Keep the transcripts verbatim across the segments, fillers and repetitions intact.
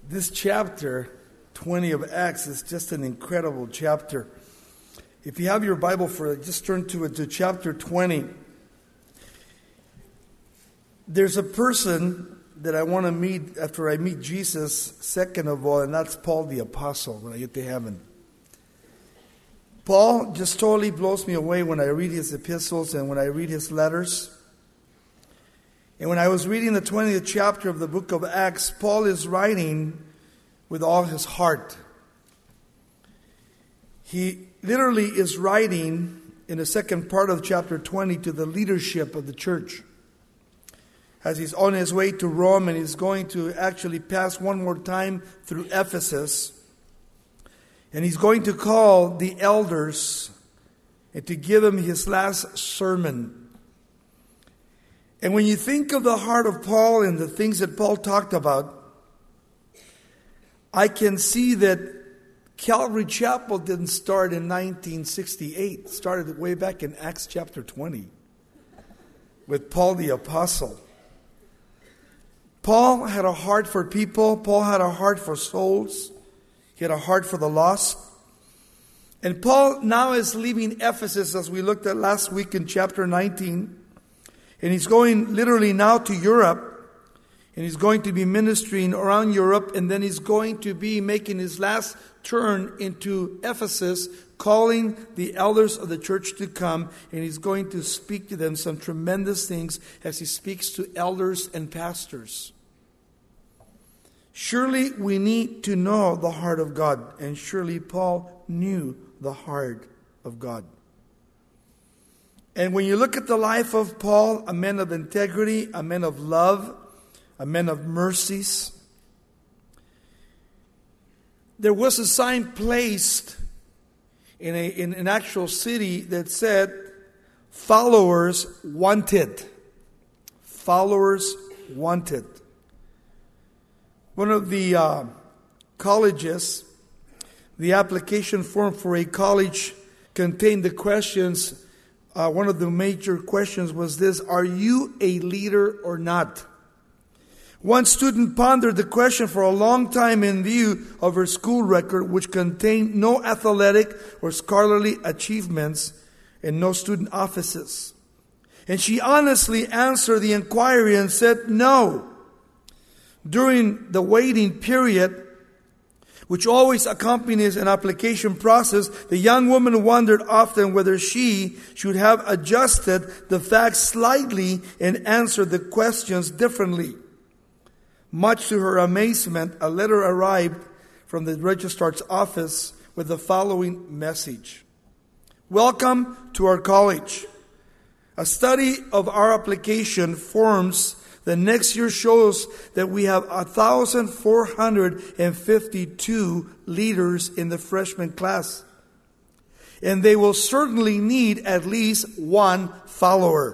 This chapter, twenty of Acts, is just an incredible chapter. If you have your Bible for it, just turn to it, to chapter twenty. There's a person that I want to meet after I meet Jesus, second of all, and that's Paul the Apostle when I get to heaven. Paul just totally blows me away when I read his epistles and when I read his letters. And when I was reading the twentieth chapter of the book of Acts, Paul is writing with all his heart. He literally is writing in the second part of chapter twenty to the leadership of the church. As he's on his way to Rome and he's going to actually pass one more time through Ephesus. And he's going to call the elders and to give them his last sermon. And when you think of the heart of Paul and the things that Paul talked about, I can see that Calvary Chapel didn't start in nineteen sixty-eight. It started way back in Acts chapter twenty with Paul the Apostle. Paul had a heart for people. Paul had a heart for souls. He had a heart for the lost. And Paul now is leaving Ephesus, as we looked at last week in chapter nineteen. And he's going literally now to Europe. And he's going to be ministering around Europe. And then he's going to be making his last turn into Ephesus, calling the elders of the church to come. And he's going to speak to them some tremendous things as he speaks to elders and pastors. Surely we need to know the heart of God. And surely Paul knew the heart of God. And when you look at the life of Paul, a man of integrity, a man of love, a man of mercies, there was a sign placed in, a, in an actual city that said, followers wanted. Followers wanted. One of the uh, colleges, the application form for a college contained the questions. Uh, one of the major questions was this: are you a leader or not? One student pondered the question for a long time in view of her school record, which contained no athletic or scholarly achievements and no student offices. And she honestly answered the inquiry and said no. During the waiting period, which always accompanies an application process, the young woman wondered often whether she should have adjusted the facts slightly and answered the questions differently. Much to her amazement, a letter arrived from the registrar's office with the following message: welcome to our college. A study of our application forms the next year shows that we have one thousand four hundred fifty-two leaders in the freshman class. And they will certainly need at least one follower.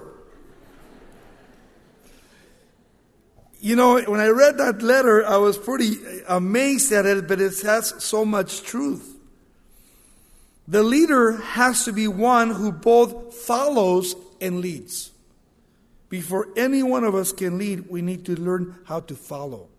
You know, when I read that letter, I was pretty amazed at it, but it has so much truth. The leader has to be one who both follows and leads. Before any one of us can lead, we need to learn how to follow.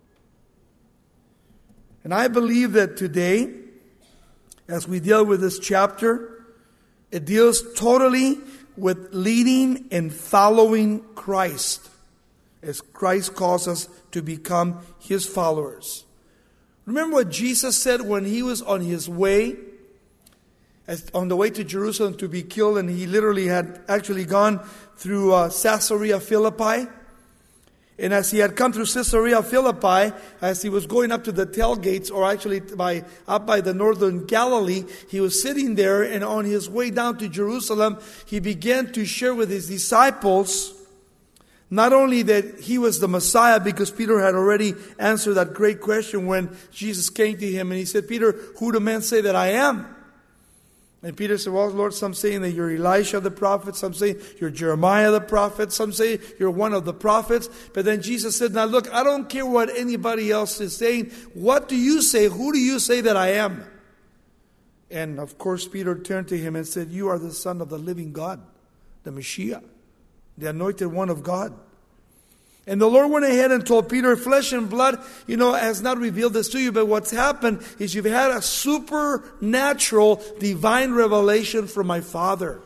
And I believe that today, as we deal with this chapter, it deals totally with leading and following Christ, as Christ calls us to become His followers. Remember what Jesus said when He was on His way, as on the way to Jerusalem to be killed, and He literally had actually gone through uh, Caesarea Philippi. And as He had come through Caesarea Philippi, as He was going up to the tailgates, or actually by up by the northern Galilee, He was sitting there, and on His way down to Jerusalem, He began to share with His disciples not only that He was the Messiah, because Peter had already answered that great question when Jesus came to him and he said, Peter, who do men say that I am? And Peter said, well, Lord, some saying that you're Elisha the prophet, some say you're Jeremiah the prophet, some say you're one of the prophets. But then Jesus said, now look, I don't care what anybody else is saying. What do you say? Who do you say that I am? And of course, Peter turned to him and said, you are the Son of the living God, the Messiah, the anointed one of God. And the Lord went ahead and told Peter, flesh and blood, you know, has not revealed this to you. But what's happened is you've had a supernatural divine revelation from my Father.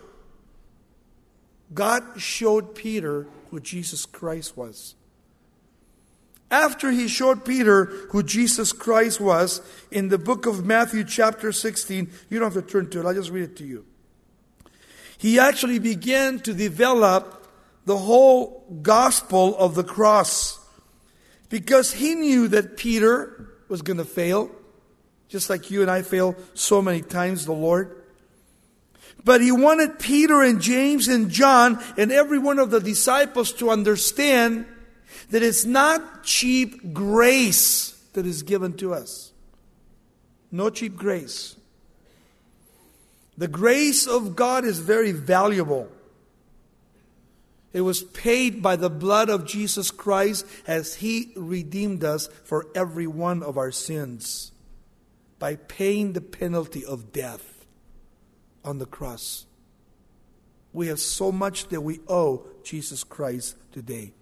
God showed Peter who Jesus Christ was. After he showed Peter who Jesus Christ was, in the book of Matthew chapter sixteen, you don't have to turn to it, I'll just read it to you. He actually began to develop the whole gospel of the cross, because he knew that Peter was going to fail, just like you and I fail so many times the Lord. But he wanted Peter and James and John and every one of the disciples to understand that it's not cheap grace that is given to us. No cheap grace. The grace of God is very valuable. It was paid by the blood of Jesus Christ as He redeemed us for every one of our sins, by paying the penalty of death on the cross. We have so much that we owe Jesus Christ today.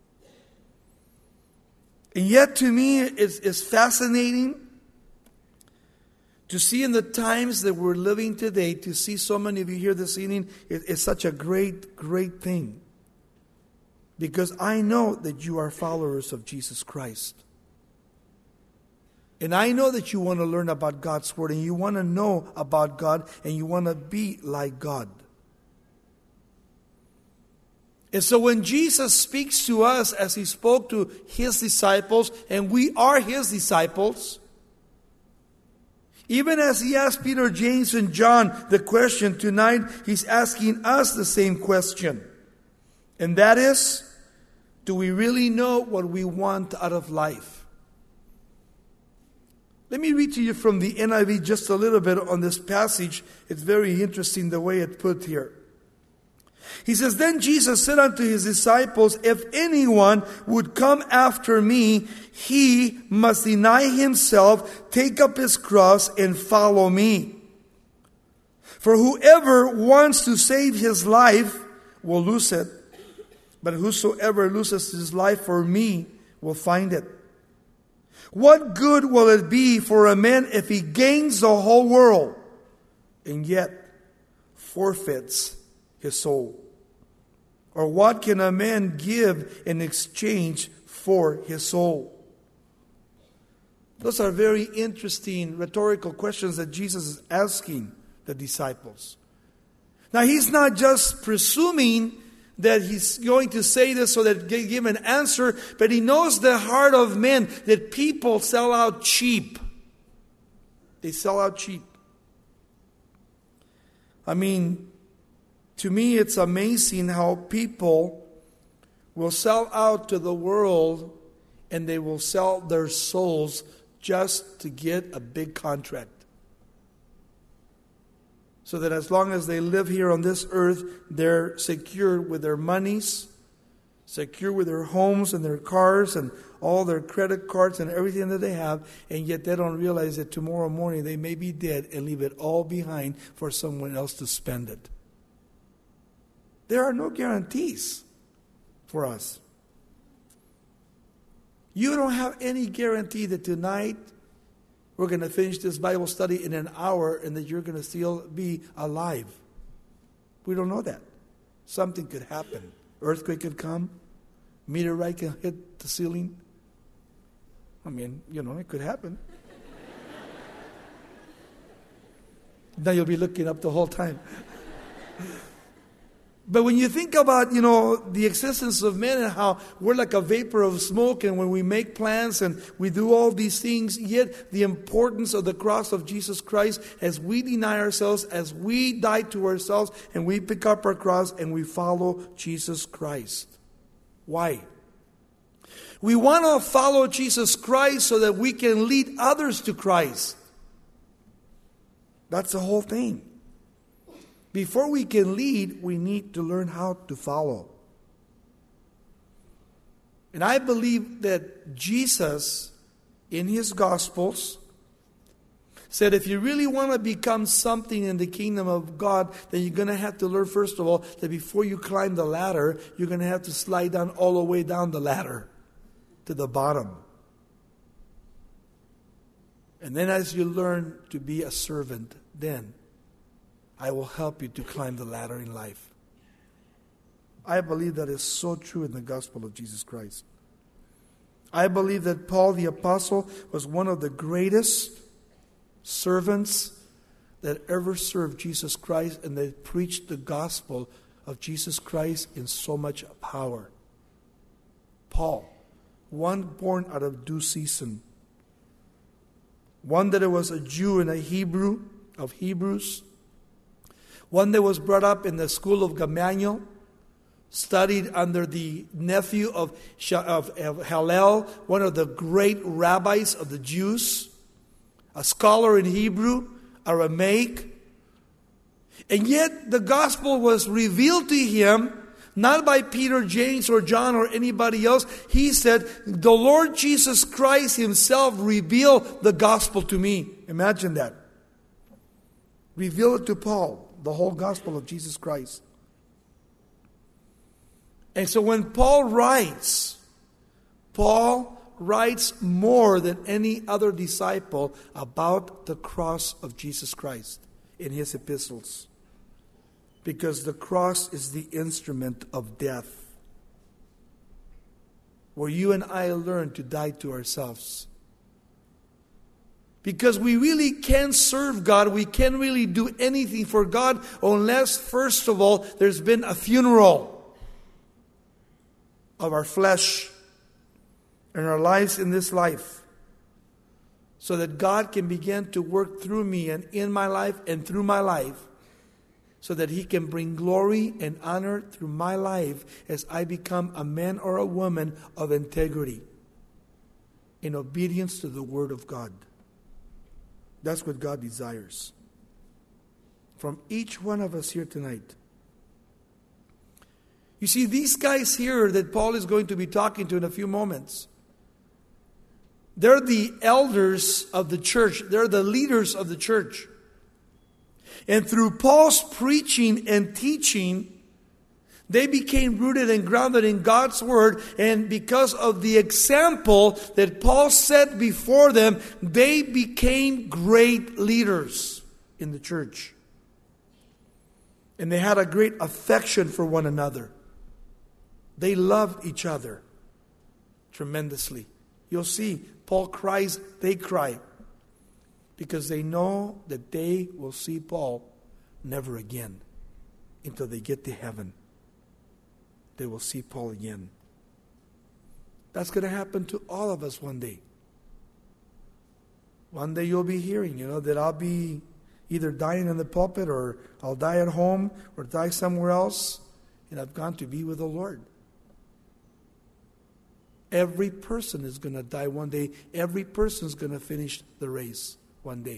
And yet to me it's, it's fascinating to see in the times that we're living today, to see so many of you here this evening, it, it's such a great, great thing. Because I know that you are followers of Jesus Christ. And I know that you want to learn about God's Word, and you want to know about God, and you want to be like God. And so when Jesus speaks to us as He spoke to His disciples, and we are His disciples, even as He asked Peter, James, and John the question tonight, He's asking us the same question. And that is, do we really know what we want out of life? Let me read to you from the N I V just a little bit on this passage. It's very interesting the way it's put here. He says, then Jesus said unto His disciples, if anyone would come after me, he must deny himself, take up his cross, and follow me. For whoever wants to save his life will lose it. But whosoever loses his life for me will find it. What good will it be for a man if he gains the whole world and yet forfeits his soul? Or what can a man give in exchange for his soul? Those are very interesting rhetorical questions that Jesus is asking the disciples. Now, He's not just presuming that He's going to say this so that He give an answer, but He knows the heart of men, that people sell out cheap. They sell out cheap. I mean, to me it's amazing how people will sell out to the world, and they will sell their souls just to get a big contract. So that as long as they live here on this earth, they're secure with their monies, secure with their homes and their cars and all their credit cards and everything that they have, and yet they don't realize that tomorrow morning they may be dead and leave it all behind for someone else to spend it. There are no guarantees for us. You don't have any guarantee that tonight we're going to finish this Bible study in an hour and that you're going to still be alive. We don't know that. Something could happen. Earthquake could come. Meteorite can hit the ceiling. I mean, you know, it could happen. Now you'll be looking up the whole time. But when you think about, you know, the existence of men and how we're like a vapor of smoke, and when we make plans and we do all these things, yet the importance of the cross of Jesus Christ as we deny ourselves, as we die to ourselves, and we pick up our cross and we follow Jesus Christ. Why? We want to follow Jesus Christ so that we can lead others to Christ. That's the whole thing. Before we can lead, we need to learn how to follow. And I believe that Jesus, in His Gospels, said if you really want to become something in the kingdom of God, then you're going to have to learn, first of all, that before you climb the ladder, you're going to have to slide down all the way down the ladder to the bottom. And then as you learn to be a servant, then I will help you to climb the ladder in life. I believe that is so true in the gospel of Jesus Christ. I believe that Paul the Apostle was one of the greatest servants that ever served Jesus Christ, and they preached the gospel of Jesus Christ in so much power. Paul, one born out of due season, one that was a Jew and a Hebrew of Hebrews, one that was brought up in the school of Gamaliel, studied under the nephew of, of, of Hillel, one of the great rabbis of the Jews, a scholar in Hebrew, Aramaic. And yet the gospel was revealed to him, not by Peter, James, or John, or anybody else. He said, the Lord Jesus Christ himself revealed the gospel to me. Imagine that. Reveal it to Paul, the whole gospel of Jesus Christ. And so when Paul writes, Paul writes more than any other disciple about the cross of Jesus Christ in his epistles. Because the cross is the instrument of death, where you and I learn to die to ourselves. Because we really can't serve God, we can't really do anything for God unless, first of all, there's been a funeral of our flesh and our lives in this life, so that God can begin to work through me and in my life and through my life, so that He can bring glory and honor through my life as I become a man or a woman of integrity in obedience to the Word of God. That's what God desires from each one of us here tonight. You see, these guys here that Paul is going to be talking to in a few moments, they're the elders of the church. They're the leaders of the church. And through Paul's preaching and teaching, they became rooted and grounded in God's Word. And because of the example that Paul set before them, they became great leaders in the church. And they had a great affection for one another. They loved each other tremendously. You'll see, Paul cries, they cry. Because they know that they will see Paul never again until they get to heaven. They will see Paul again. That's going to happen to all of us one day. One day you'll be hearing, you know, that I'll be either dying in the pulpit, or I'll die at home, or die somewhere else, and I've gone to be with the Lord. Every person is going to die one day. Every person is going to finish the race one day.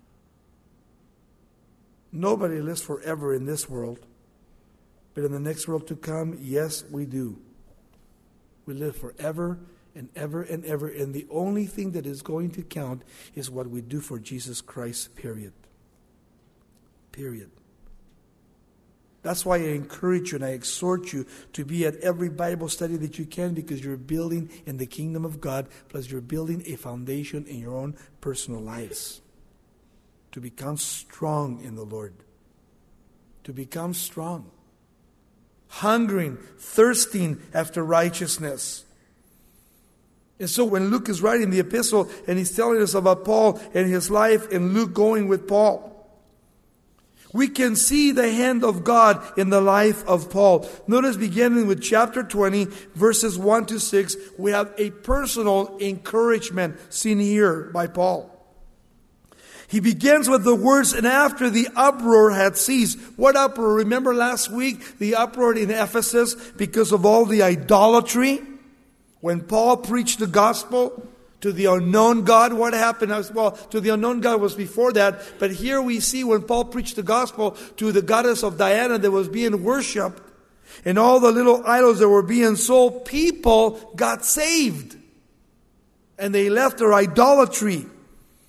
Nobody lives forever in this world. But in the next world to come, yes, we do. We live forever and ever and ever. And the only thing that is going to count is what we do for Jesus Christ, period. Period. That's why I encourage you and I exhort you to be at every Bible study that you can, because you're building in the kingdom of God, plus you're building a foundation in your own personal lives. To become strong in the Lord. To become strong. Hungering, thirsting after righteousness. And so when Luke is writing the epistle and he's telling us about Paul and his life and Luke going with Paul, we can see the hand of God in the life of Paul. Notice beginning with chapter twenty, verses one to six, we have a personal encouragement seen here by Paul. He begins with the words, and after the uproar had ceased. What uproar? Remember last week, the uproar in Ephesus because of all the idolatry? When Paul preached the gospel to the unknown God, what happened? Well, to the unknown God was before that. But here we see when Paul preached the gospel to the goddess of Diana that was being worshipped, and all the little idols that were being sold, people got saved. And they left their idolatry.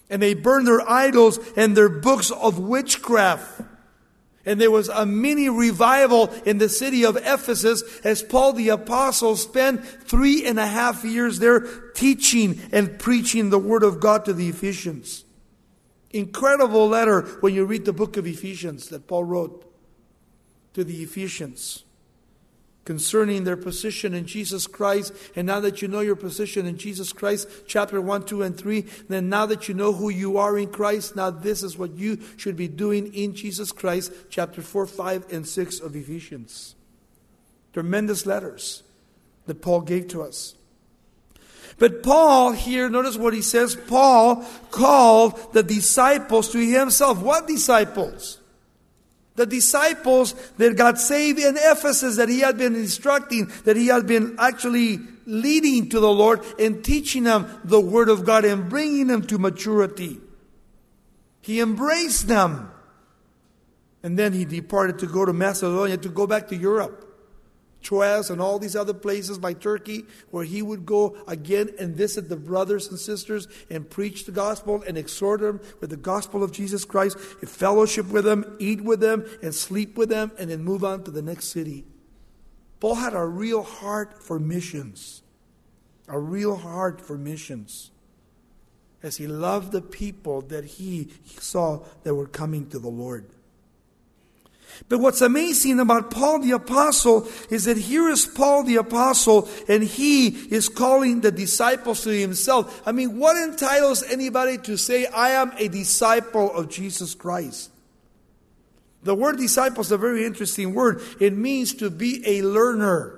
And they burned their idols and their books of witchcraft. And there was a mini revival in the city of Ephesus as Paul the Apostle spent three and a half years there teaching and preaching the Word of God to the Ephesians. Incredible letter when you read the book of Ephesians that Paul wrote to the Ephesians concerning their position in Jesus Christ. And now that you know your position in Jesus Christ, chapter one, two, and three, then now that you know who you are in Christ, now this is what you should be doing in Jesus Christ, chapter four, five, and six of Ephesians. Tremendous letters that Paul gave to us. But Paul here, notice what he says, Paul called the disciples to himself. What disciples? The disciples that got saved in Ephesus, that he had been instructing, that he had been actually leading to the Lord and teaching them the Word of God and bringing them to maturity. He embraced them. And then he departed to go to Macedonia, to go back to Europe. Troas and all these other places by Turkey, where he would go again and visit the brothers and sisters and preach the gospel and exhort them with the gospel of Jesus Christ, and fellowship with them, eat with them, and sleep with them, and then move on to the next city. Paul had a real heart for missions. A real heart for missions. As he loved the people that he saw that were coming to the Lord. But what's amazing about Paul the Apostle is that here is Paul the Apostle and he is calling the disciples to himself. I mean, what entitles anybody to say, I am a disciple of Jesus Christ? The word disciple is a very interesting word. It means to be a learner.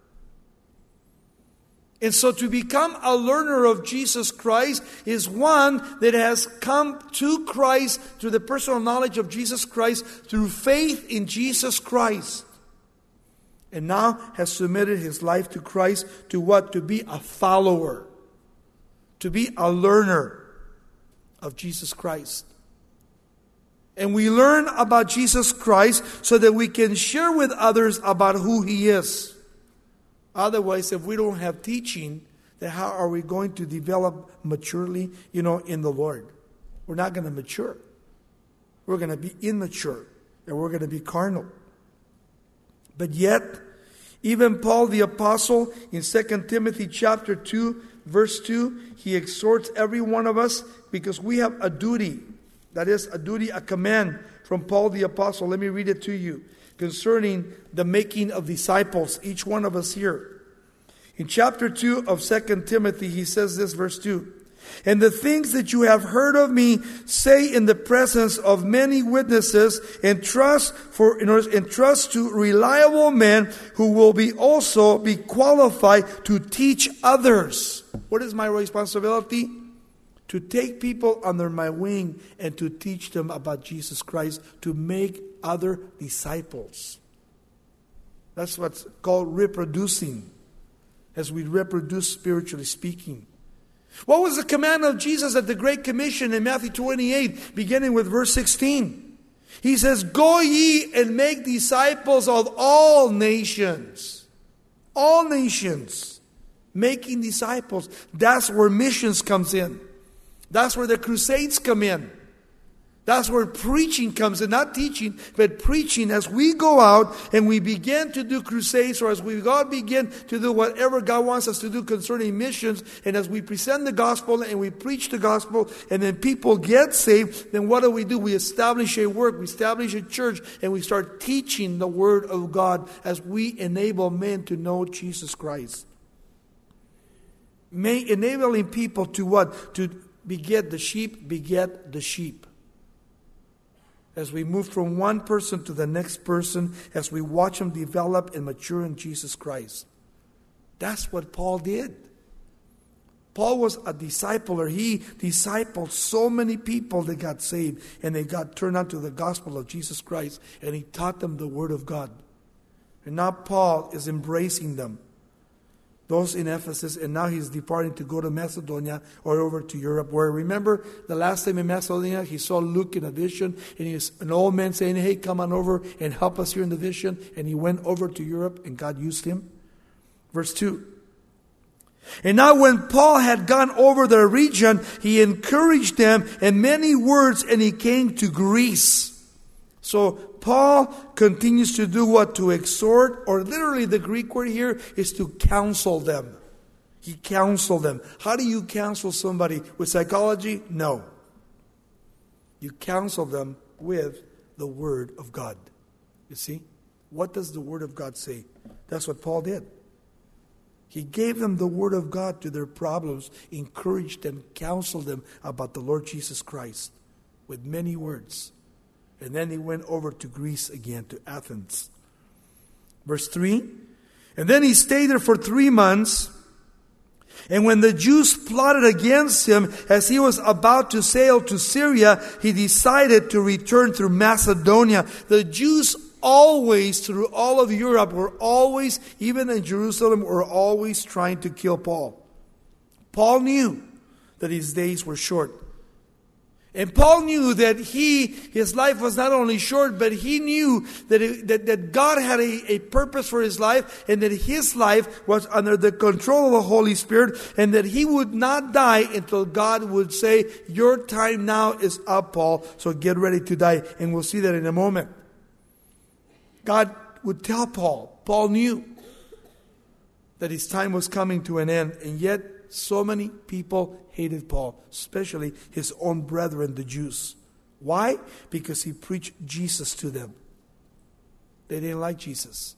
And so to become a learner of Jesus Christ is one that has come to Christ through the personal knowledge of Jesus Christ, through faith in Jesus Christ. And now has submitted his life to Christ to what? To be a follower. To be a learner of Jesus Christ. And we learn about Jesus Christ so that we can share with others about who he is. Otherwise, if we don't have teaching, then how are we going to develop maturely, you know, in the Lord? We're not going to mature. We're going to be immature. And we're going to be carnal. But yet, even Paul the Apostle in Second Timothy chapter two, verse two, he exhorts every one of us because we have a duty. That is a duty, a command from Paul the Apostle. Let me read it to you. Concerning the making of disciples, each one of us here. In chapter two of Second Timothy, he says this, verse two. And the things that you have heard of me, say in the presence of many witnesses, and trust for and trust to reliable men who will be also be qualified to teach others. What is my responsibility? To take people under my wing and to teach them about Jesus Christ, to make other disciples. That's what's called reproducing, as we reproduce spiritually speaking. What was the command of Jesus at the Great Commission in Matthew twenty-eight, beginning with verse sixteen? He says, go ye and make disciples of all nations. All nations. Making disciples. That's where missions comes in. That's where the crusades come in. That's where preaching comes in. Not teaching, but preaching. As we go out and we begin to do crusades, or as we God begin to do whatever God wants us to do concerning missions, and as we present the gospel and we preach the gospel, and then people get saved, then what do we do? We establish a work, we establish a church, and we start teaching the Word of God as we enable men to know Jesus Christ. May enabling people to what? To beget the sheep, beget the sheep. As we move from one person to the next person, as we watch them develop and mature in Jesus Christ. That's what Paul did. Paul was a discipler. He discipled so many people that got saved and they got turned on to the gospel of Jesus Christ, and he taught them the Word of God. And now Paul is embracing them. Those in Ephesus, and now he's departing to go to Macedonia or over to Europe. Where, remember, the last time in Macedonia, he saw Luke in a vision, and he was an old man saying, hey, come on over and help us here in the vision. And he went over to Europe, and God used him. Verse two. And now when Paul had gone over the region, he encouraged them in many words, and he came to Greece. So Paul continues to do what? To exhort, or literally the Greek word here is to counsel them. He counseled them. How do you counsel somebody? With psychology? No. You counsel them with the Word of God. You see? What does the Word of God say? That's what Paul did. He gave them the Word of God to their problems, encouraged them, counseled them about the Lord Jesus Christ with many words. And then he went over to Greece again, to Athens. Verse three. And then he stayed there for three months. And when the Jews plotted against him as he was about to sail to Syria, he decided to return through Macedonia. The Jews always, through all of Europe, were always, even in Jerusalem, were always trying to kill Paul. Paul knew that his days were short. And Paul knew that he, his life was not only short, but he knew that, it, that, that God had a, a purpose for his life, and that his life was under the control of the Holy Spirit, and that he would not die until God would say, your time now is up, Paul, so get ready to die. And we'll see that in a moment. God would tell Paul. Paul knew that his time was coming to an end, and yet so many people hated Paul, especially his own brethren, the Jews. Why? Because he preached Jesus to them. They didn't like Jesus.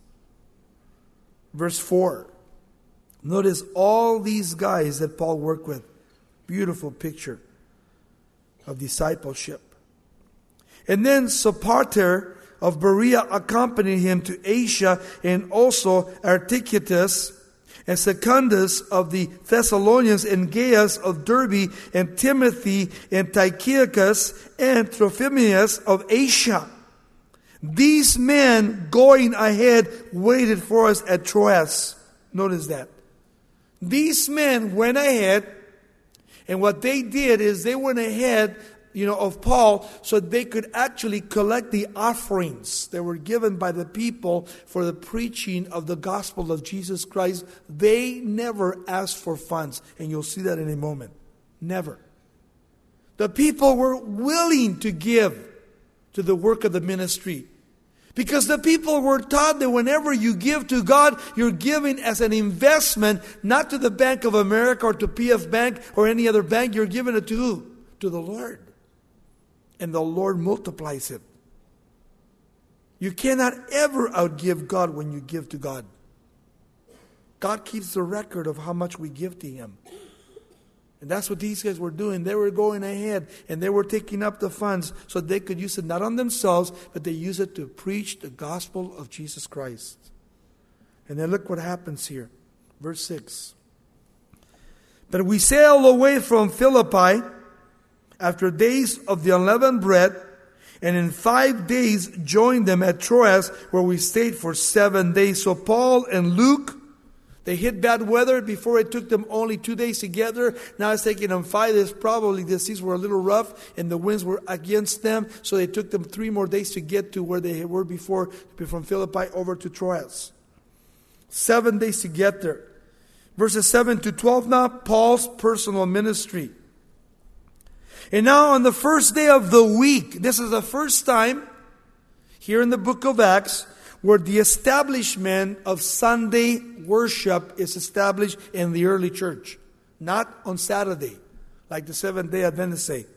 Verse four. Notice all these guys that Paul worked with. Beautiful picture of discipleship. And then Sopater of Berea accompanied him to Asia, and also Artychicus and Secundus of the Thessalonians, and Gaius of Derbe, and Timothy, and Tychicus, and Trophimus of Asia. These men going ahead waited for us at Troas. Notice that. These men went ahead, and what they did is they went ahead, you know, of Paul, so they could actually collect the offerings that were given by the people for the preaching of the gospel of Jesus Christ. They never asked for funds, and you'll see that in a moment. Never. The people were willing to give to the work of the ministry, because the people were taught that whenever you give to God, you're giving as an investment, not to the Bank of America or to P F Bank or any other bank. You're giving it to who? To the Lord. And the Lord multiplies it. You cannot ever outgive God when you give to God. God keeps the record of how much we give to Him. And that's what these guys were doing. They were going ahead, and they were taking up the funds so they could use it not on themselves, but they use it to preach the gospel of Jesus Christ. And then look what happens here. Verse six. But we sailed away from Philippi after days of the unleavened bread, and in five days joined them at Troas, where we stayed for seven days. So Paul and Luke, they hit bad weather. Before it took them only two days to get there. Now it's taking them five days. Probably the seas were a little rough and the winds were against them. So it took them three more days to get to where they were before, from Philippi over to Troas. Seven days to get there. Verses seven to twelve now, Paul's personal ministry. And now on the first day of the week, this is the first time here in the book of Acts where the establishment of Sunday worship is established in the early church. Not on Saturday, like the Seventh-day Adventists say,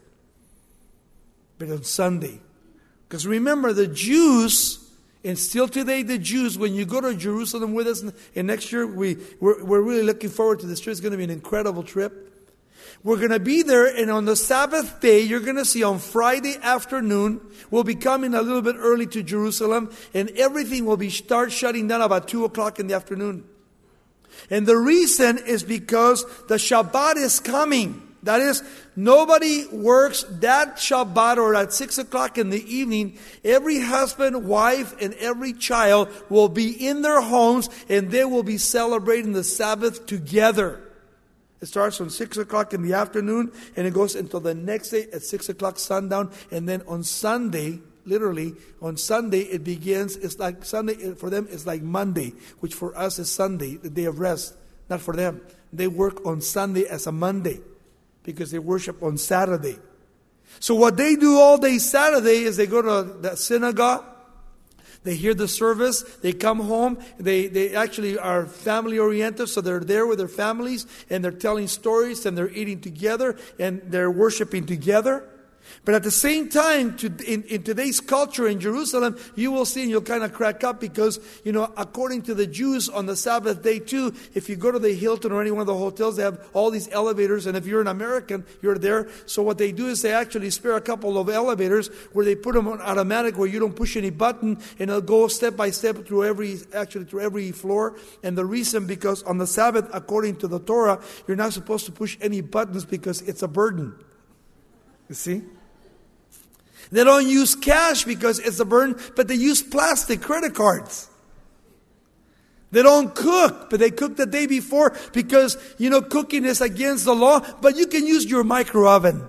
but on Sunday. Because remember, the Jews, and still today the Jews, when you go to Jerusalem with us, and next year we, we're, we're really looking forward to this trip. It's going to be an incredible trip. We're going to be there, and on the Sabbath day, you're going to see on Friday afternoon, we'll be coming a little bit early to Jerusalem, and everything will be start shutting down about two o'clock in the afternoon. And the reason is because the Shabbat is coming. That is, nobody works that Shabbat or at six o'clock in the evening. Every husband, wife, and every child will be in their homes, and they will be celebrating the Sabbath together. It starts on six o'clock in the afternoon, and it goes until the next day at six o'clock sundown. And then on Sunday, literally, on Sunday it begins. It's like Sunday, for them it's like Monday, which for us is Sunday, the day of rest. not for them. They work on Sunday as a Monday because they worship on Saturday. So what they do all day Saturday is they go to the synagogue, they hear the service, they come home, they, they actually are family oriented, so they're there with their families and they're telling stories and they're eating together and they're worshiping together. But at the same time, to, in, in today's culture in Jerusalem, you will see and you'll kind of crack up because, you know, according to the Jews on the Sabbath day too, if you go to the Hilton or any one of the hotels, they have all these elevators. And if you're an American, you're there. So what they do is they actually spare a couple of elevators where they put them on automatic where you don't push any button and it'll go step by step through every, actually through every floor. And the reason, because on the Sabbath, according to the Torah, you're not supposed to push any buttons because it's a burden. You see? They don't use cash because it's a burden, but they use plastic credit cards. They don't cook, but they cook the day before because, you know, cooking is against the law, but you can use your micro oven.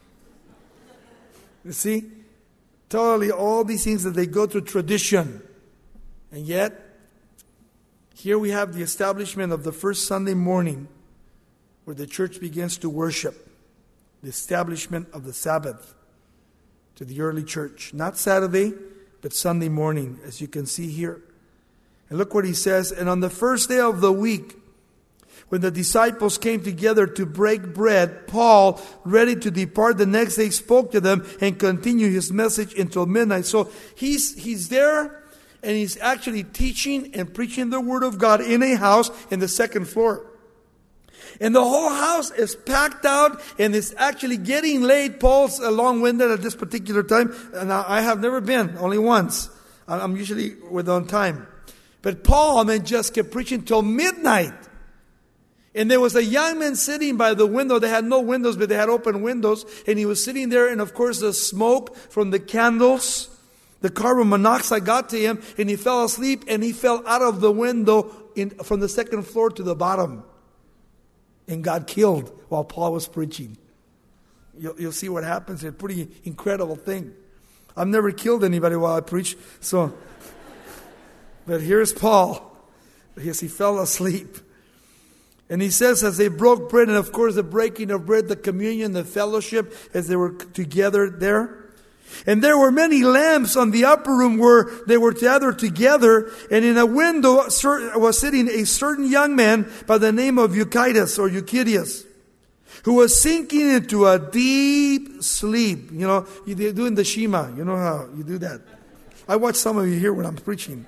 You see? Totally all these things that they go through tradition. And yet, here we have the establishment of the first Sunday morning where the church begins to worship. The establishment of the Sabbath to the early church. Not Saturday, but Sunday morning, as you can see here. And look what he says. And on the first day of the week, when the disciples came together to break bread, Paul, ready to depart the next day, spoke to them and continued his message until midnight. So he's he's there and he's actually teaching and preaching the word of God in a house in the second floor. And the whole house is packed out and it's actually getting late. Paul's long-winded at this particular time. And I have never been, only once. I'm usually with on time. But Paul, I mean, just kept preaching till midnight. And there was a young man sitting by the window. They had no windows, but they had open windows. And he was sitting there, and of course the smoke from the candles, the carbon monoxide got to him, and he fell asleep, and he fell out of the window in, from the second floor to the bottom. And got killed while Paul was preaching. You'll, you'll see what happens. It's a pretty incredible thing. I've never killed anybody while I preach. So, but here's Paul. Yes, he fell asleep. And he says as they broke bread, and of course the breaking of bread, the communion, the fellowship, as they were together there. And there were many lamps on the upper room where they were gathered together. And in a window was sitting a certain young man by the name of Eutychus or Eutychus, who was sinking into a deep sleep. You know, you're doing the Shema. You know how you do that. I watch some of you here when I'm preaching.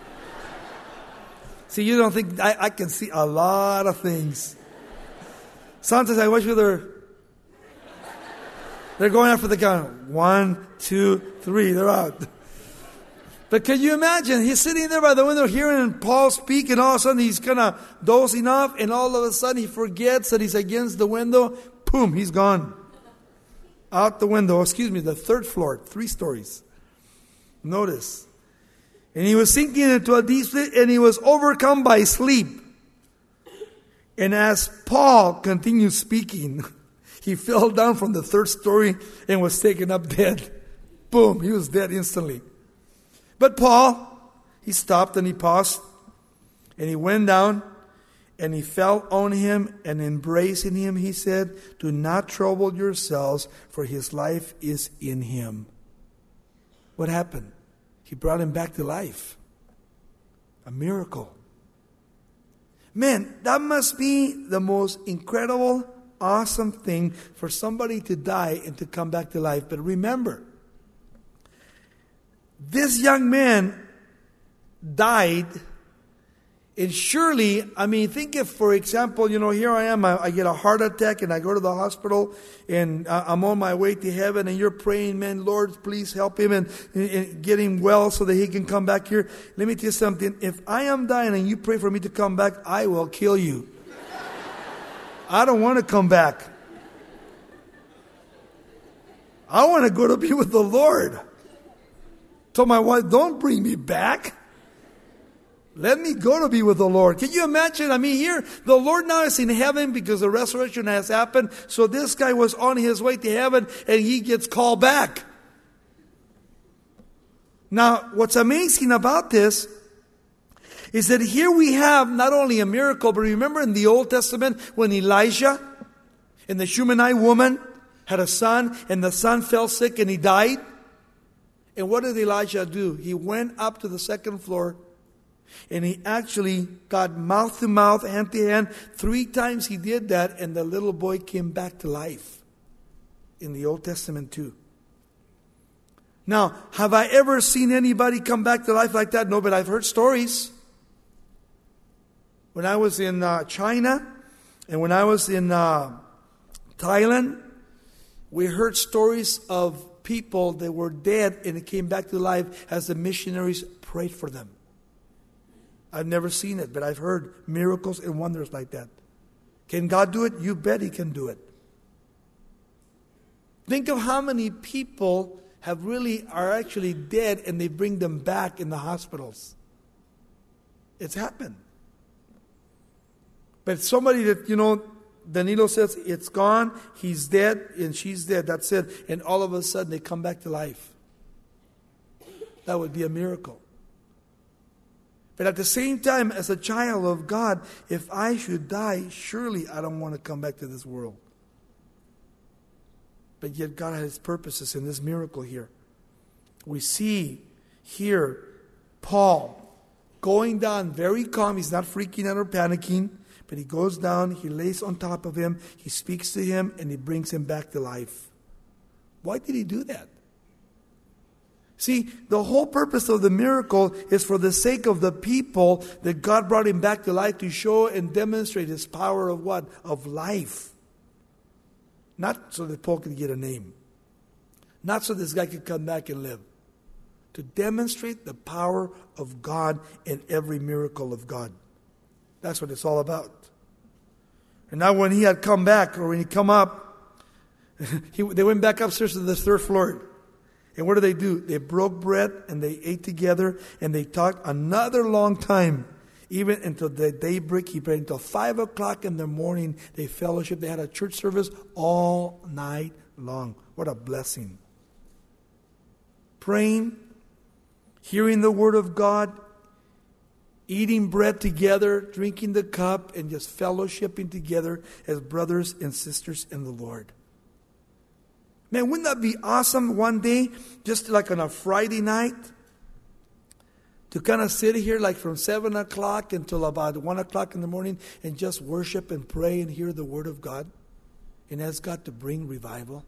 See, you don't think, I, I can see a lot of things. Sometimes I watch with her. They're going after the count. One, two, three. They're out. But can you imagine? He's sitting there by the window hearing Paul speak, and all of a sudden he's kind of dozing off, and all of a sudden he forgets that he's against the window. Boom, he's gone. Out the window. Excuse me, the third floor. Three stories. Notice. And he was sinking into a deep sleep, and he was overcome by sleep. And as Paul continued speaking, he fell down from the third story and was taken up dead. Boom, he was dead instantly. But Paul, he stopped and he paused. And he went down and he fell on him, and embracing him, he said, "Do not trouble yourselves, for his life is in him." What happened? He brought him back to life. A miracle. Man, that must be the most incredible, awesome thing for somebody to die and to come back to life. But remember, this young man died, and surely, I mean, think if, for example, you know, here I am, I, I get a heart attack and I go to the hospital and I, I'm on my way to heaven, and you're praying, man, Lord, please help him and, and get him well so that he can come back here. Let me tell you something. If I am dying and you pray for me to come back, I will kill you. I don't want to come back. I want to go to be with the Lord. Told my wife, don't bring me back. Let me go to be with the Lord. Can you imagine? I mean, here, the Lord now is in heaven because the resurrection has happened. So this guy was on his way to heaven and he gets called back. Now, what's amazing about this is that here we have not only a miracle, but remember in the Old Testament when Elijah and the Shunammite woman had a son, and the son fell sick and he died? And what did Elijah do? He went up to the second floor and he actually got mouth to mouth, hand to hand. Three times he did that, and the little boy came back to life. In the Old Testament too. Now, have I ever seen anybody come back to life like that? No, but I've heard stories. When I was in uh, China and when I was in uh, Thailand, we heard stories of people that were dead and it came back to life as the missionaries prayed for them. I've never seen it, but I've heard miracles and wonders like that. Can God do it? You bet He can do it. Think of how many people have really are actually dead and they bring them back in the hospitals. It's happened. But somebody that, you know, Danilo says it's gone, he's dead, and she's dead, that's it. And all of a sudden they come back to life. That would be a miracle. But at the same time, as a child of God, if I should die, surely I don't want to come back to this world. But yet God has purposes in this miracle here. We see here Paul going down very calm. He's not freaking out or panicking. But he goes down, he lays on top of him, he speaks to him, and he brings him back to life. Why did he do that? See, the whole purpose of the miracle is for the sake of the people that God brought him back to life, to show and demonstrate His power of what? Of life. Not so that Paul could get a name. Not so this guy could come back and live. To demonstrate the power of God in every miracle of God. That's what it's all about. And now when he had come back, or when he come up, he, they went back upstairs to the third floor. And what did they do? They broke bread and they ate together and they talked another long time. Even until the daybreak, he prayed until five o'clock in the morning. They fellowshiped. They had a church service all night long. What a blessing. Praying, hearing the Word of God, eating bread together, drinking the cup, and just fellowshipping together as brothers and sisters in the Lord. Man, wouldn't that be awesome one day, just like on a Friday night, to kind of sit here like from seven o'clock until about one o'clock in the morning and just worship and pray and hear the Word of God, and ask God to bring revival?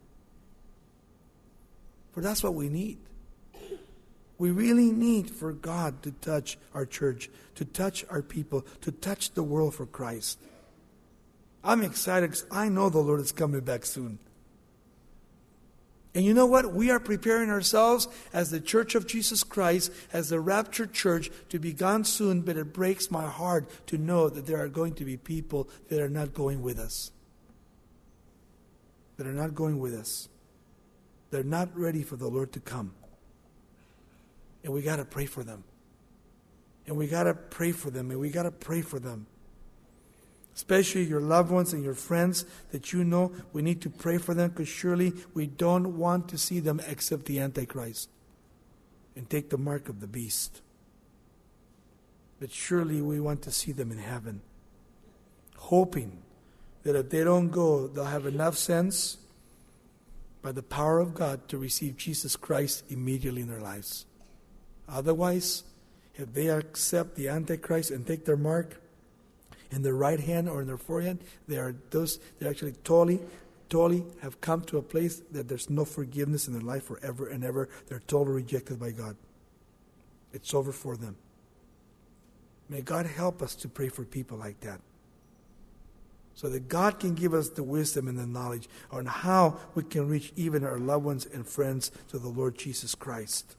For that's what we need. We really need for God to touch our church, to touch our people, to touch the world for Christ. I'm excited because I know the Lord is coming back soon. And you know what? We are preparing ourselves as the Church of Jesus Christ, as the raptured church, to be gone soon, but it breaks my heart to know that there are going to be people that are not going with us. That are not going with us. They're not ready for the Lord to come. And we got to pray for them. And we got to pray for them. And we got to pray for them. Especially your loved ones and your friends that you know, we need to pray for them, because surely we don't want to see them accept the Antichrist and take the mark of the beast. But surely we want to see them in heaven, hoping that if they don't go, they'll have enough sense by the power of God to receive Jesus Christ immediately in their lives. Otherwise, if they accept the Antichrist and take their mark in their right hand or in their forehead, they are those they actually totally, totally have come to a place that there's no forgiveness in their life forever and ever. They're totally rejected by God. It's over for them. May God help us to pray for people like that, so that God can give us the wisdom and the knowledge on how we can reach even our loved ones and friends to the Lord Jesus Christ.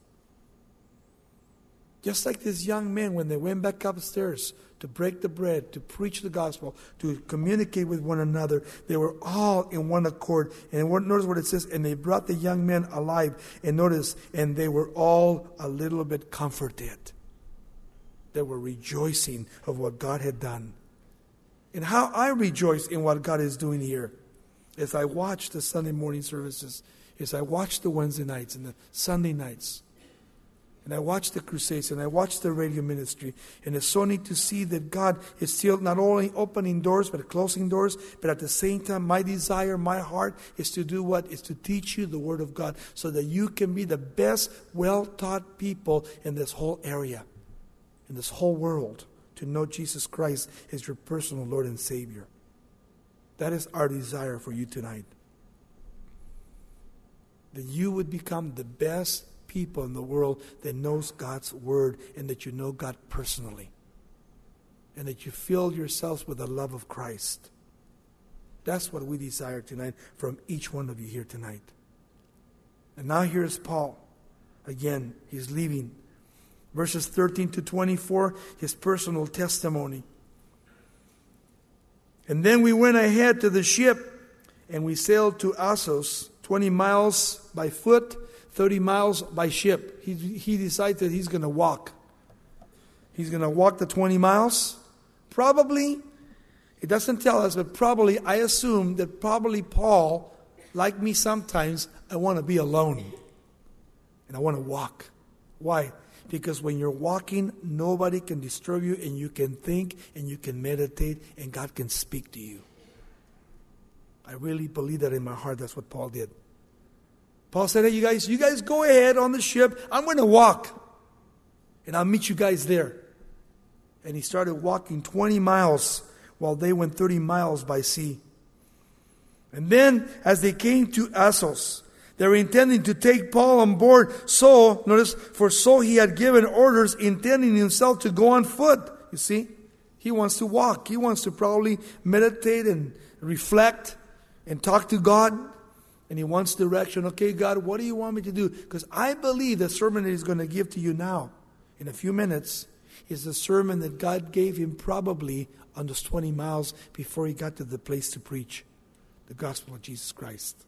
Just like this young man, when they went back upstairs to break the bread, to preach the gospel, to communicate with one another, they were all in one accord. And notice what it says, and they brought the young man alive. And notice, and they were all a little bit comforted. They were rejoicing of what God had done. And how I rejoice in what God is doing here. As I watch the Sunday morning services, as I watch the Wednesday nights and the Sunday nights, And I watch the crusades and I watch the radio ministry. And it's so neat to see that God is still not only opening doors but closing doors. But at the same time, my desire, my heart is to do what? Is to teach you the Word of God so that you can be the best, well-taught people in this whole area, in this whole world, to know Jesus Christ as your personal Lord and Savior. That is our desire for you tonight. That you would become the best people in the world that knows God's Word and that you know God personally. And that you fill yourselves with the love of Christ. That's what we desire tonight from each one of you here tonight. And now here's Paul. Again, he's leaving. Verses thirteen to twenty-four, his personal testimony. And then we went ahead to the ship and we sailed to Assos, twenty miles by foot, thirty miles by ship. He, he decided that he's going to walk. He's going to walk the twenty miles. Probably, it doesn't tell us, but probably, I assume that probably Paul, like me sometimes, I want to be alone. And I want to walk. Why? Because when you're walking, nobody can disturb you and you can think and you can meditate and God can speak to you. I really believe that in my heart. That's what Paul did. Paul said, hey, you guys, you guys go ahead on the ship. I'm going to walk. And I'll meet you guys there. And he started walking twenty miles while they went thirty miles by sea. And then as they came to Assos, they were intending to take Paul on board. So, notice, for so he had given orders, intending himself to go on foot. You see, he wants to walk. He wants to probably meditate and reflect and talk to God. And he wants direction. Okay, God, what do you want me to do? Because I believe the sermon that he's going to give to you now, in a few minutes, is the sermon that God gave him probably on those twenty miles before he got to the place to preach the gospel of Jesus Christ.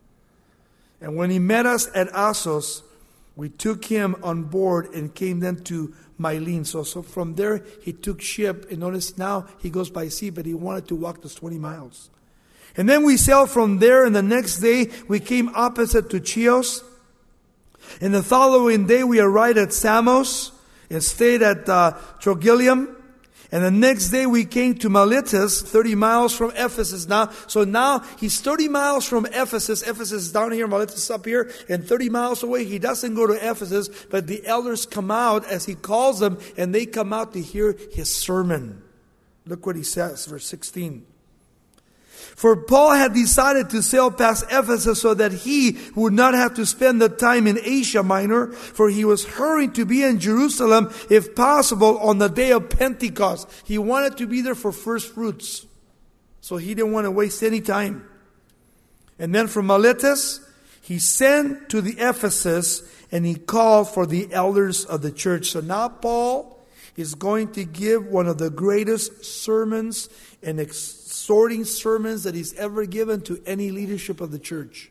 And when he met us at Assos, we took him on board and came then to Mylene. So, so from there, he took ship. And notice now he goes by sea, but he wanted to walk those twenty miles. And then we sailed from there, and the next day we came opposite to Chios. And the following day we arrived at Samos and stayed at uh, Trogyllium. And the next day we came to Miletus, thirty miles from Ephesus now. So now he's thirty miles from Ephesus. Ephesus is down here, Miletus is up here, and thirty miles away. He doesn't go to Ephesus, but the elders come out as he calls them, and they come out to hear his sermon. Look what he says, verse sixteen. For Paul had decided to sail past Ephesus so that he would not have to spend the time in Asia Minor, for he was hurrying to be in Jerusalem, if possible, on the day of Pentecost. He wanted to be there for first fruits, so he didn't want to waste any time. And then from Miletus, he sent to the Ephesus, and he called for the elders of the church. So now Paul is going to give one of the greatest sermons and exhorting sermons that he's ever given to any leadership of the church.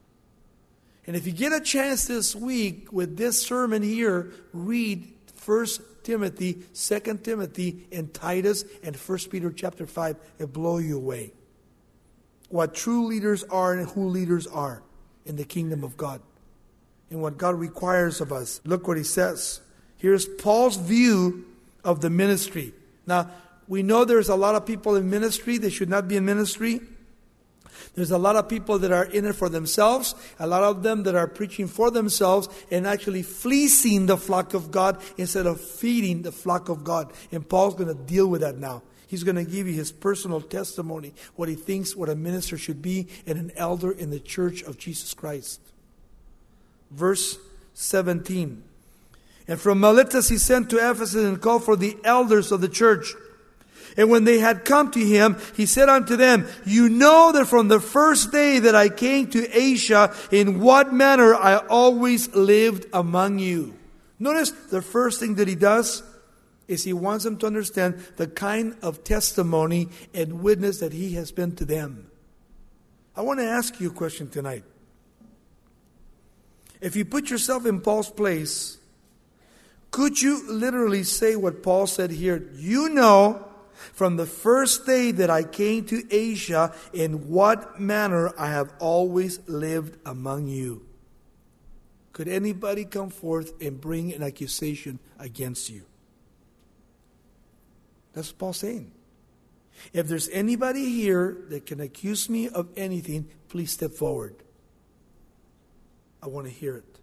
And if you get a chance this week with this sermon here, read First Timothy, Second Timothy, and Titus, and First Peter chapter five. It'll blow you away. What true leaders are and who leaders are in the kingdom of God. And what God requires of us. Look what he says. Here's Paul's view of the ministry. Now, we know there's a lot of people in ministry. They should not be in ministry. There's a lot of people that are in it for themselves. A lot of them that are preaching for themselves and actually fleecing the flock of God instead of feeding the flock of God. And Paul's going to deal with that now. He's going to give you his personal testimony, what he thinks what a minister should be and an elder in the church of Jesus Christ. Verse seventeen. And from Miletus he sent to Ephesus and called for the elders of the church. And when they had come to him, he said unto them, you know that from the first day that I came to Asia, in what manner I always lived among you. Notice the first thing that he does is he wants them to understand the kind of testimony and witness that he has been to them. I want to ask you a question tonight. If you put yourself in Paul's place, could you literally say what Paul said here? You know, from the first day that I came to Asia, in what manner I have always lived among you. could anybody come forth and bring an accusation against you? That's what Paul's saying. If there's anybody here that can accuse me of anything, please step forward. I want to hear it.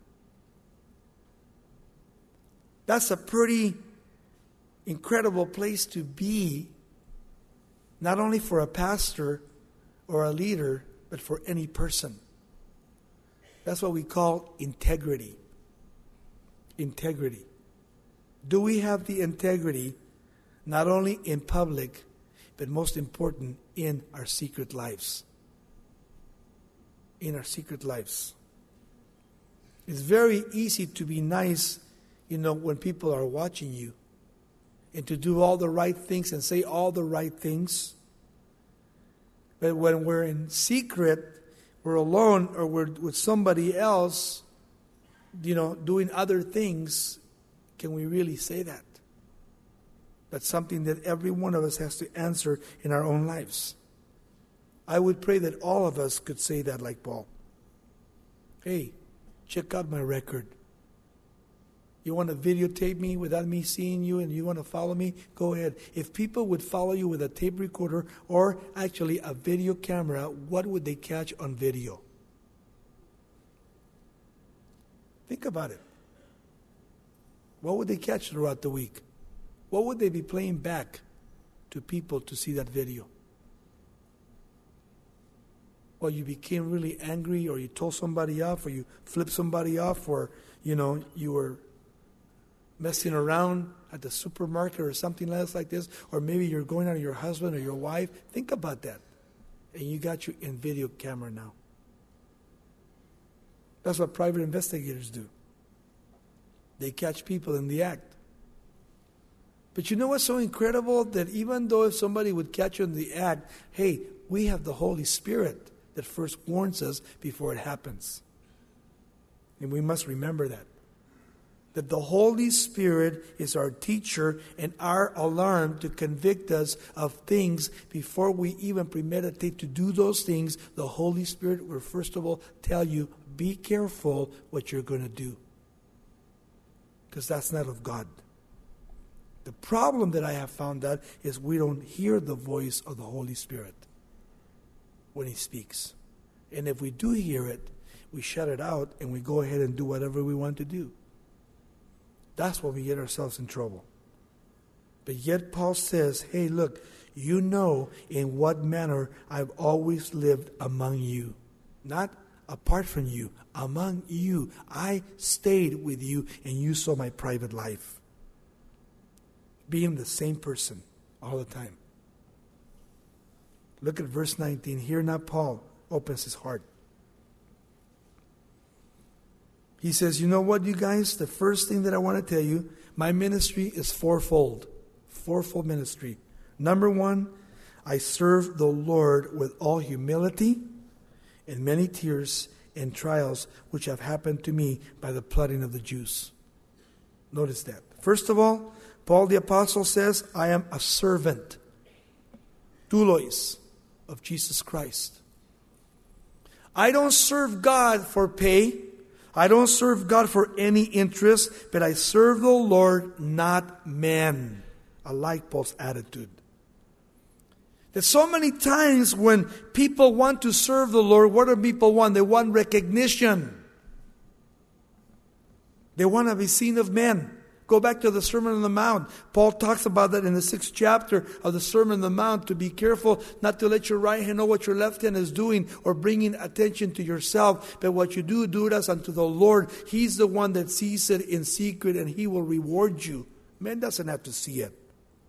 That's a pretty incredible place to be, not only for a pastor or a leader, but for any person. That's what we call integrity. Integrity. Do we have the integrity not only in public, but most important, in our secret lives? In our secret lives. It's very easy to be nice, you know, when people are watching you, and to do all the right things and say all the right things. But when we're in secret, we're alone, or we're with somebody else, you know, doing other things, can we really say that? That's something that every one of us has to answer in our own lives. I would pray that all of us could say that like Paul. Hey, check out my record. You want to videotape me without me seeing you, and you want to follow me? Go ahead. If people would follow you with a tape recorder or actually a video camera, what would they catch on video? Think about it. What would they catch throughout the week? What would they be playing back to people to see that video? Well, you became really angry, or you told somebody off, or you flipped somebody off, or, you know, you were messing around at the supermarket or something else like this, or maybe you're going out with your husband or your wife. Think about that. And you got you in video camera now. That's what private investigators do. They catch people in the act. But you know what's so incredible? That even though if somebody would catch you in the act, hey, we have the Holy Spirit that first warns us before it happens. And we must remember that. That the Holy Spirit is our teacher and our alarm to convict us of things before we even premeditate to do those things. The Holy Spirit will first of all tell you, be careful what you're going to do. Because that's not of God. The problem that I have found out is we don't hear the voice of the Holy Spirit when He speaks. And if we do hear it, we shut it out and we go ahead and do whatever we want to do. That's when we get ourselves in trouble. But yet Paul says, hey, look, you know in what manner I've always lived among you. Not apart from you, among you. I stayed with you and you saw my private life. Being the same person all the time. Look at verse nineteen. Here now Paul opens his heart. He says, you know what, you guys? The first thing that I want to tell you, my ministry is fourfold. Fourfold ministry. Number one, I serve the Lord with all humility and many tears and trials which have happened to me by the plotting of the Jews. Notice that. First of all, Paul the Apostle says, I am a servant, doulos, of Jesus Christ. I don't serve God for pay. I don't serve God for any interest, but I serve the Lord, not man. I like Paul's attitude. That so many times when people want to serve the Lord, what do people want? They want recognition. They want to be seen of men. Go back to the Sermon on the Mount. Paul talks about that in the sixth chapter of the Sermon on the Mount, to be careful not to let your right hand know what your left hand is doing or bringing attention to yourself. But what you do, do it as unto the Lord. He's the one that sees it in secret and He will reward you. Man doesn't have to see it.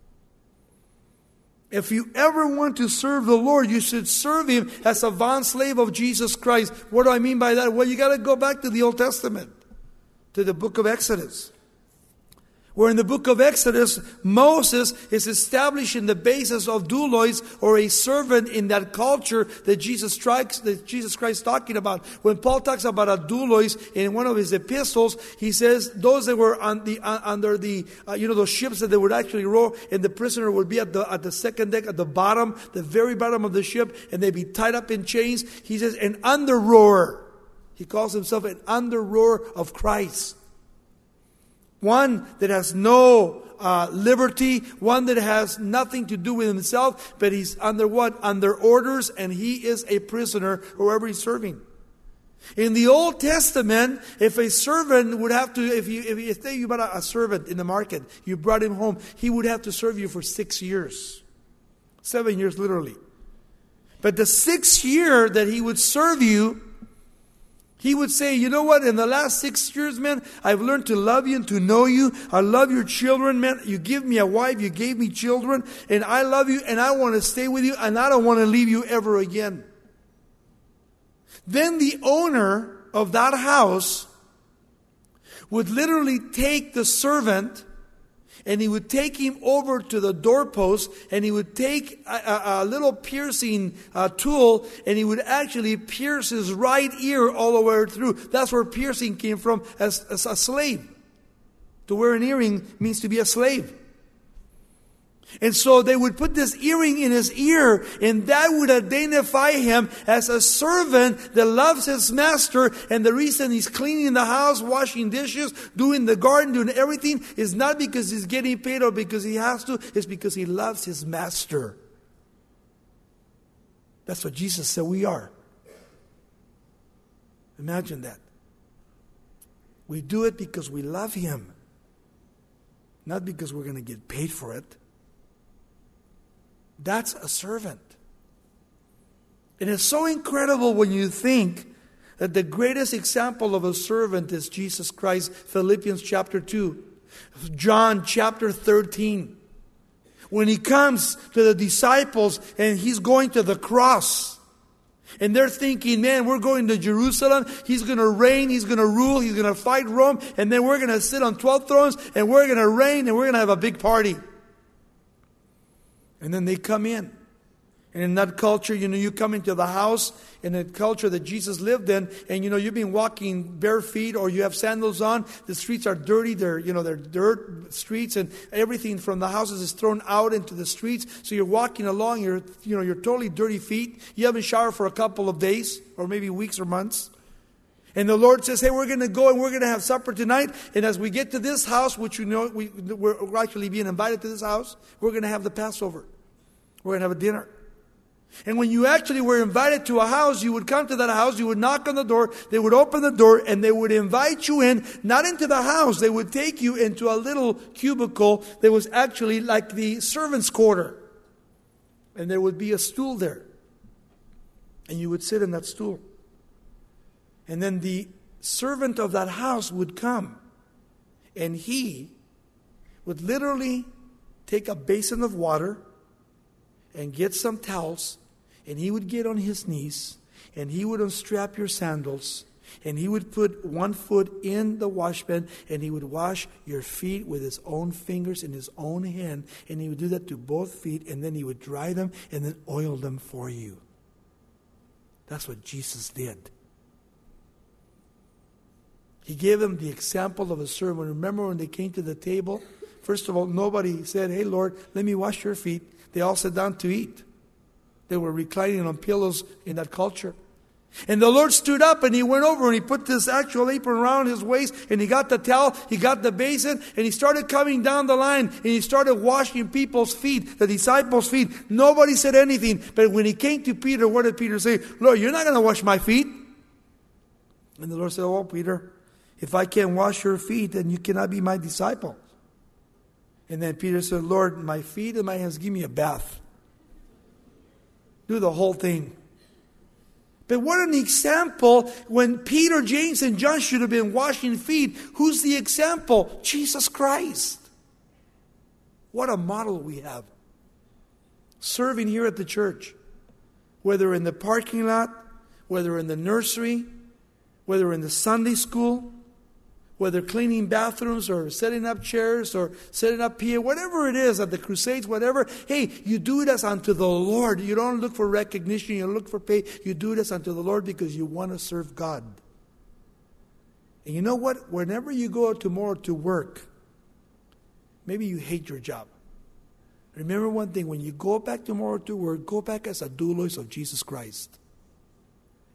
If you ever want to serve the Lord, you should serve Him as a bondslave of Jesus Christ. What do I mean by that? Well, you got to go back to the Old Testament, to the book of Exodus. Where in the book of Exodus, Moses is establishing the basis of doulos, or a servant in that culture that Jesus strikes, that Jesus Christ is talking about. When Paul talks about a doulos in one of his epistles, he says those that were on the uh, under the uh, you know those ships that they would actually row, and the prisoner would be at the at the second deck, at the bottom, the very bottom of the ship, and they'd be tied up in chains. He says an under rower. He calls himself an under-rower of Christ. One that has no uh, liberty, one that has nothing to do with himself, but he's under what? Under orders, and he is a prisoner wherever he's serving. In the Old Testament, if a servant would have to, if you, if you say you bought a, a servant in the market, you brought him home, he would have to serve you for six years. Seven years literally. But the sixth year that he would serve you, he would say, you know what, in the last six years, man, I've learned to love you and to know you. I love your children, man. You give me a wife, you gave me children, and I love you, and I want to stay with you, and I don't want to leave you ever again. Then the owner of that house would literally take the servant, and he would take him over to the doorpost, and he would take a, a, a little piercing uh, tool, and he would actually pierce his right ear all the way through. That's where piercing came from, as, as a slave. To wear an earring means to be a slave. And so they would put this earring in his ear, and that would identify him as a servant that loves his master. And the reason he's cleaning the house, washing dishes, doing the garden, doing everything is not because he's getting paid or because he has to. It's because he loves his master. That's what Jesus said we are. Imagine that. We do it because we love him, not because we're going to get paid for it. That's a servant. It is so incredible when you think that the greatest example of a servant is Jesus Christ. Philippians chapter two. John chapter thirteen. When he comes to the disciples and he's going to the cross. And they're thinking, man, we're going to Jerusalem. He's going to reign. He's going to rule. He's going to fight Rome. And then we're going to sit on twelve thrones. And we're going to reign. And we're going to have a big party. And then they come in. And in that culture, you know, you come into the house, in the culture that Jesus lived in, and you know, you've been walking bare feet or you have sandals on. The streets are dirty. They're, you know, they're dirt streets, and everything from the houses is thrown out into the streets. So you're walking along, you're, you know, you're totally dirty feet. You haven't showered for a couple of days or maybe weeks or months. And the Lord says, hey, we're going to go and we're going to have supper tonight. And as we get to this house, which you know, we, we're actually being invited to this house, we're going to have the Passover. We're going to have a dinner. And when you actually were invited to a house, you would come to that house, you would knock on the door, they would open the door, and they would invite you in, not into the house. They would take you into a little cubicle that was actually like the servant's quarter. And there would be a stool there. And you would sit in that stool. And then the servant of that house would come, and he would literally take a basin of water and get some towels, and he would get on his knees, and he would unstrap your sandals, and he would put one foot in the washpan, and he would wash your feet with his own fingers in his own hand, and he would do that to both feet, and then he would dry them and then oil them for you. That's what Jesus did. He gave them the example of a servant. Remember when they came to the table? First of all, nobody said, hey, Lord, let me wash your feet. They all sat down to eat. They were reclining on pillows in that culture. And the Lord stood up and he went over and he put this actual apron around his waist, and he got the towel, he got the basin, and he started coming down the line and he started washing people's feet, the disciples' feet. Nobody said anything. But when he came to Peter, what did Peter say? Lord, you're not going to wash my feet. And the Lord said, oh, Peter, if I can't wash your feet, then you cannot be my disciple. And then Peter said, Lord, my feet and my hands, give me a bath. Do the whole thing. But what an example when Peter, James, and John should have been washing feet. Who's the example? Jesus Christ. What a model we have. Serving here at the church. Whether in the parking lot, whether in the nursery, whether in the Sunday school, whether cleaning bathrooms or setting up chairs or setting up P A, whatever it is, at the crusades, whatever. Hey, you do it as unto the Lord. You don't look for recognition. You don't look for pay. You do it as unto the Lord because you want to serve God. And you know what? Whenever you go out tomorrow to work, maybe you hate your job. Remember one thing. When you go back tomorrow to work, go back as a doulos of Jesus Christ.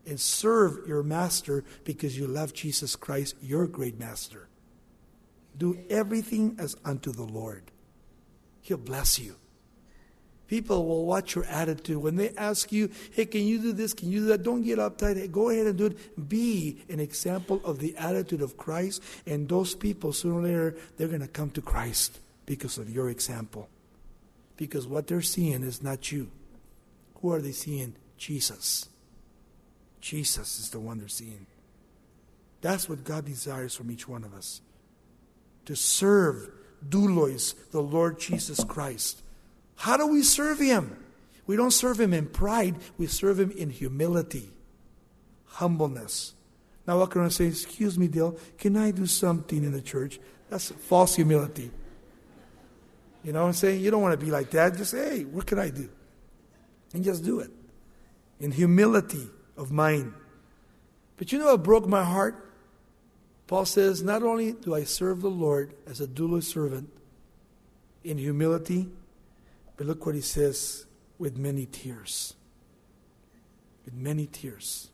and serve your master because you love Jesus Christ, your great master. Do everything as unto the Lord. He'll bless you. People will watch your attitude. When they ask you, hey, can you do this? Can you do that? Don't get uptight. Hey, go ahead and do it. Be an example of the attitude of Christ. And those people, sooner or later, they're going to come to Christ because of your example. Because what they're seeing is not you. Who are they seeing? Jesus. Jesus is the one they're seeing. That's what God desires from each one of us. To serve doulos, the Lord Jesus Christ. How do we serve Him? We don't serve Him in pride. We serve Him in humility, humbleness. Now what can I say? Excuse me, Dale, can I do something in the church? That's false humility. You know what I'm saying? You don't want to be like that. Just say, hey, what can I do? And just do it. In humility of mind. But you know what broke my heart? Paul says, not only do I serve the Lord as a doulos servant in humility, but look what he says, with many tears. With many tears.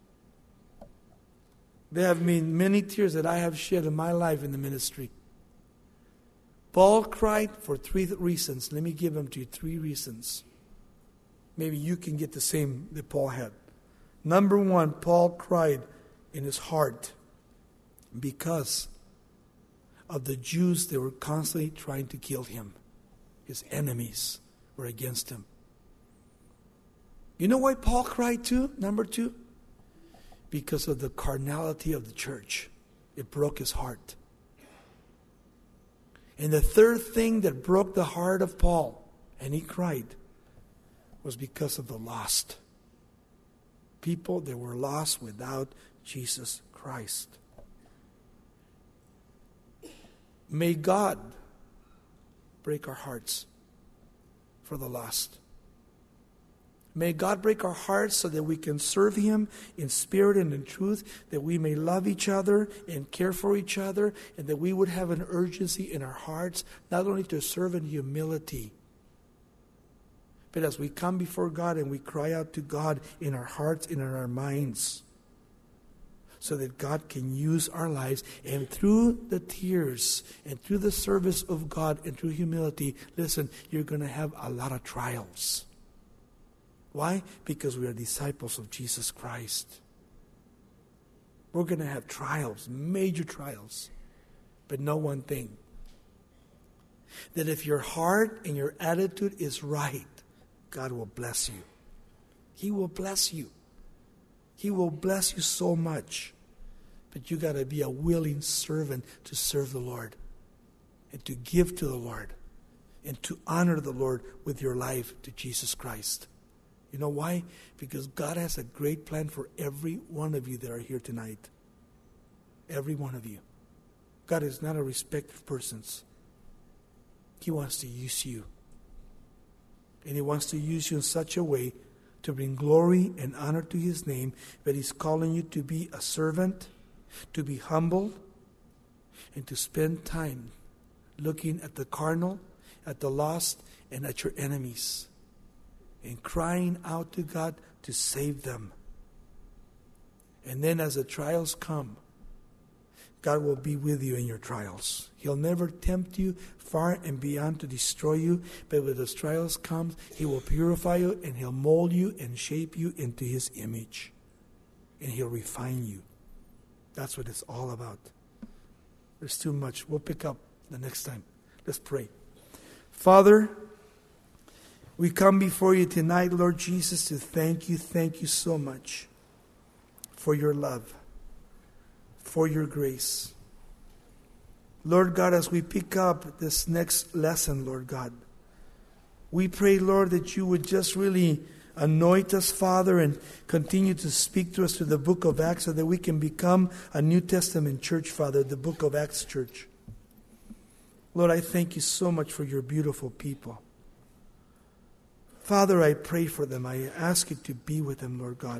There have been many tears that I have shed in my life in the ministry. Paul cried for three reasons. Let me give them to you, three reasons. Maybe you can get the same that Paul had. Number one, Paul cried in his heart because of the Jews that were constantly trying to kill him. His enemies were against him. You know why Paul cried too? Number two, because of the carnality of the church. It broke his heart. And the third thing that broke the heart of Paul, and he cried, was because of the lost. People that were lost without Jesus Christ. May God break our hearts for the lost. May God break our hearts so that we can serve Him in spirit and in truth, that we may love each other and care for each other, and that we would have an urgency in our hearts, not only to serve in humility, but as we come before God and we cry out to God in our hearts and in our minds, so that God can use our lives, and through the tears and through the service of God and through humility, listen, you're going to have a lot of trials. Why? Because we are disciples of Jesus Christ. We're going to have trials, major trials. But know one thing, that if your heart and your attitude is right, God will bless you. He will bless you. He will bless you so much. But you got to be a willing servant to serve the Lord and to give to the Lord and to honor the Lord with your life to Jesus Christ. You know why? Because God has a great plan for every one of you that are here tonight. Every one of you. God is not a respecter of persons. He wants to use you. And He wants to use you in such a way to bring glory and honor to His name, that He's calling you to be a servant, to be humble, and to spend time looking at the carnal, at the lost, and at your enemies, and crying out to God to save them. And then as the trials come, God will be with you in your trials. He'll never tempt you far and beyond to destroy you, but when those trials come, He will purify you, and He'll mold you and shape you into His image. And He'll refine you. That's what it's all about. There's too much. We'll pick up the next time. Let's pray. Father, we come before You tonight, Lord Jesus, to thank You, thank You so much for Your love, for Your grace. Lord God, as we pick up this next lesson, Lord God, we pray, Lord, that You would just really anoint us, Father, and continue to speak to us through the book of Acts so that we can become a New Testament church, Father, the book of Acts church. Lord, I thank You so much for Your beautiful people. Father, I pray for them. I ask You to be with them, Lord God.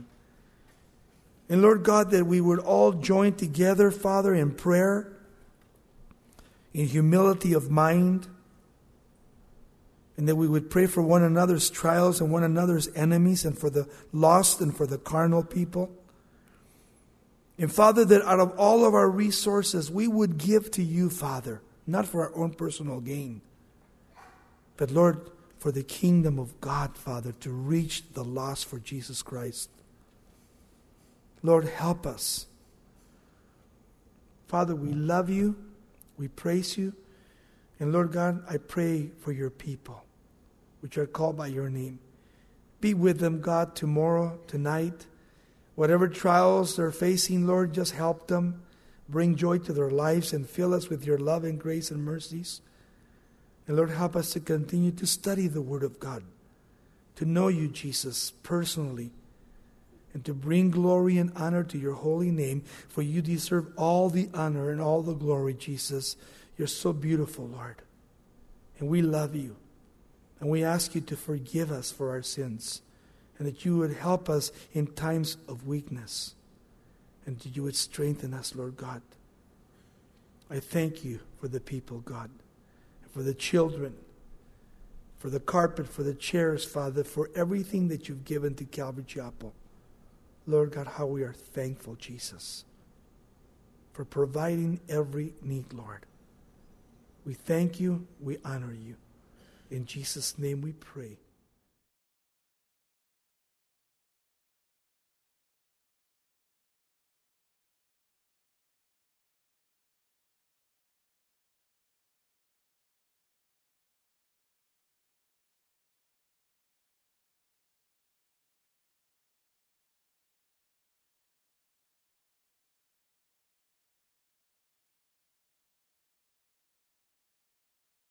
And Lord God, that we would all join together, Father, in prayer, in humility of mind, And that we would pray for one another's trials and one another's enemies, and for the lost and for the carnal people. And Father, that out of all of our resources, we would give to you, Father, not for our own personal gain, but Lord, for the kingdom of God, Father, to reach the lost for Jesus Christ. Lord, help us. Father, we love you. We praise you. And Lord God, I pray for your people, which are called by your name. Be with them, God, tomorrow, tonight. Whatever trials they're facing, Lord, just help them. Bring joy to their lives and fill us with your love and grace and mercies. And Lord, help us to continue to study the Word of God, to know you, Jesus, personally, and to bring glory and honor to your holy name, for you deserve all the honor and all the glory, Jesus. You're so beautiful, Lord. And we love you. And we ask you to forgive us for our sins, and that you would help us in times of weakness, and that you would strengthen us, Lord God. I thank you for the people, God, and for the children, for the carpet, for the chairs, Father, for everything that you've given to Calvary Chapel. Lord God, how we are thankful, Jesus, for providing every need, Lord. We thank you. We honor you. In Jesus' name we pray.